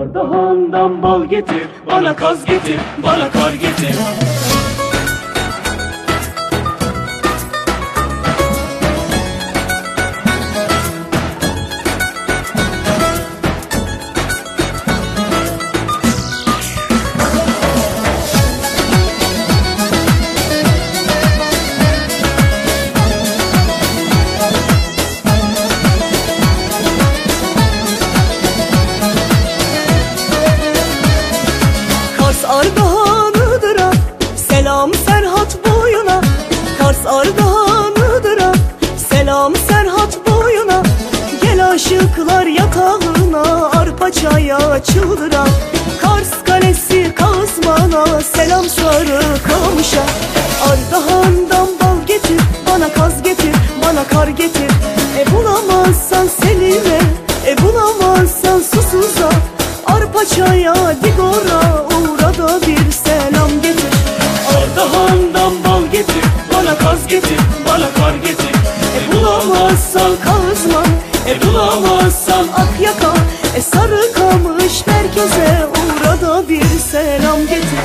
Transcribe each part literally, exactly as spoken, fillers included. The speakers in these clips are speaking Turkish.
Ardahan'dan bal getir, bana kaz getir, bana kar getir. Ardahan'ıdır'a selam Serhat boyuna, Kars Ardahan'ıdır'a selam Serhat boyuna. Gel aşıklar yatağına, arpa çaya çıldıra. Kars Kalesi Kazman'a, selam Sarı Kamış'a. Ardahan'dan bal getir, bana kaz getir, bana kar getir. E bulamazsan Selim'e, e bulamazsan Susuz'a. Arpa çaya Digor'a uğra da bir selam getir. Ardahan'dan bal getir, bana kaz getir, bana kar getir. E bulamazsan Kazman, E bulamazsan Akyaka, e Sarıkamış merkeze uğra da bir selam getir.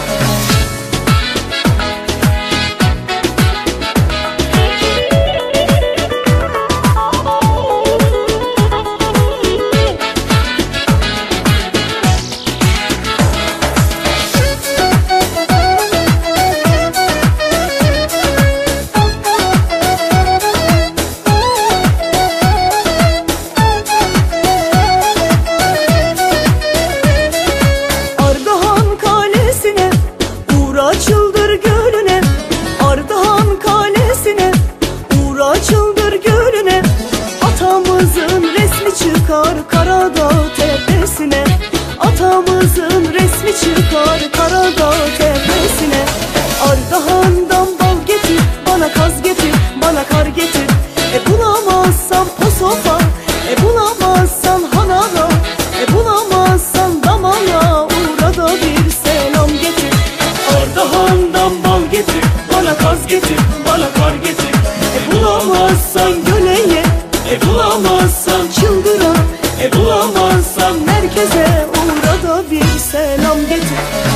Çıldır gölüne, Ardahan Kalesi'ne, uğra çıldır gölüne. Atamızın resmi çıkar Karadağ tepesine, atamızın resmi çıkar Karadağ tepesine. Ardahan'dan bal getir, bana kaz getir, bana kar getir. E bulamazsan Posofa, e bulamazsan Hanala, e bulamazsan Damala, uğra da bir selam getir. Ardahan'dan bal getir, bana kaz getir, bana kar getir. E bulamazsan Göleye, e bulamazsan Çıldıra, e bulamazsan merkeze uğra da bir selam getir.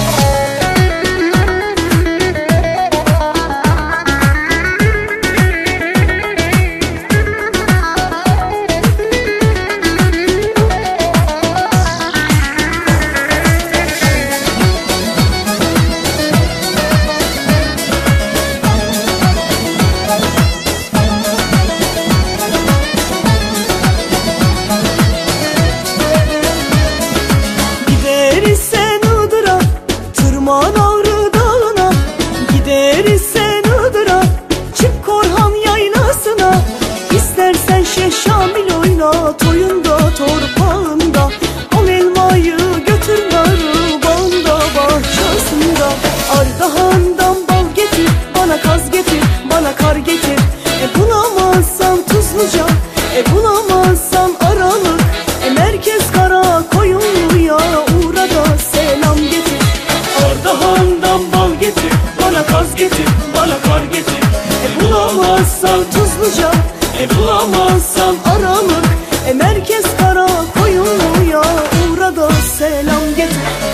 Gideriz sen Iğdır'a, tırman Ağrı Dağı'na. Gideriz sen Iğdır'a, çık Korhan Yaylası'na. İstersen Şeyh Şamil oyna, toyunda torpağında. Al elmayı götür narı, bağında bahçesinde. Ardahan'dan bal getir, bana kaz getir, bana kar getir. E bulamazsan Tuzluca, e bulamazsan Aralık, e merkez Karakoyunlu'ya uğra da selam getir. Ardahan'dan bal getir, bana kaz getir, bana kar getir. E bulamazsan Tuzluca, e bulamazsan Aralık, e merkez Karakoyunlu'ya uğra da selam getir.